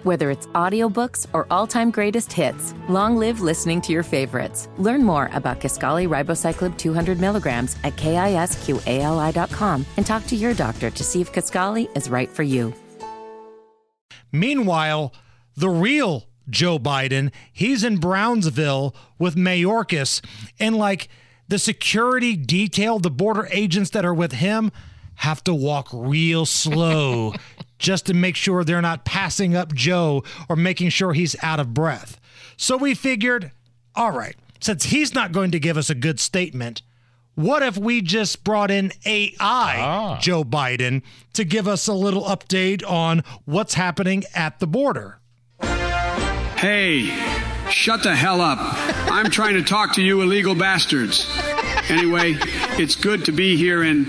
Whether it's audiobooks or all-time greatest hits, long live listening to your favorites. Learn more about Kisqali Ribociclib 200 milligrams at KISQALI.com and talk to your doctor to see if Kisqali is right for you. Meanwhile, the real Joe Biden, he's in Brownsville with Mayorkas, and like the security detail, the border agents that are with him have to walk real slow just to make sure they're not passing up Joe or making sure he's out of breath. So we figured, all right, since he's not going to give us a good statement, what if we just brought in AI Joe Biden to give us a little update on what's happening at the border? Hey, shut the hell up. I'm trying to talk to you illegal bastards. Anyway, it's good to be here in,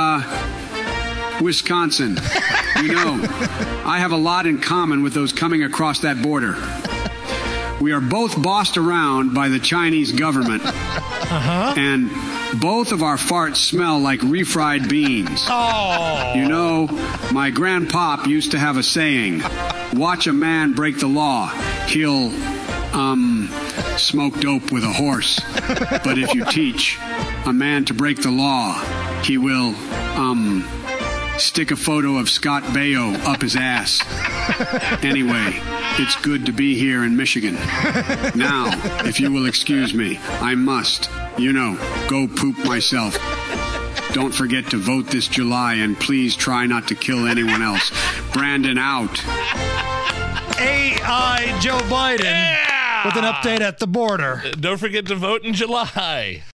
Wisconsin. You know, I have a lot in common with those coming across that border. We are both bossed around by the Chinese government. And both of our farts smell like refried beans. Oh. You know, my grandpop used to have a saying, watch a man break the law, he'll, smoke dope with a horse. But if you teach a man to break the law, he will, stick a photo of Scott Baio up his ass. Anyway, it's good to be here in Michigan. Now, if you will excuse me, I must, go poop myself. Don't forget to vote this July, and please try not to kill anyone else. Brandon out. AI Joe Biden with an update at the border. Don't forget to vote in July.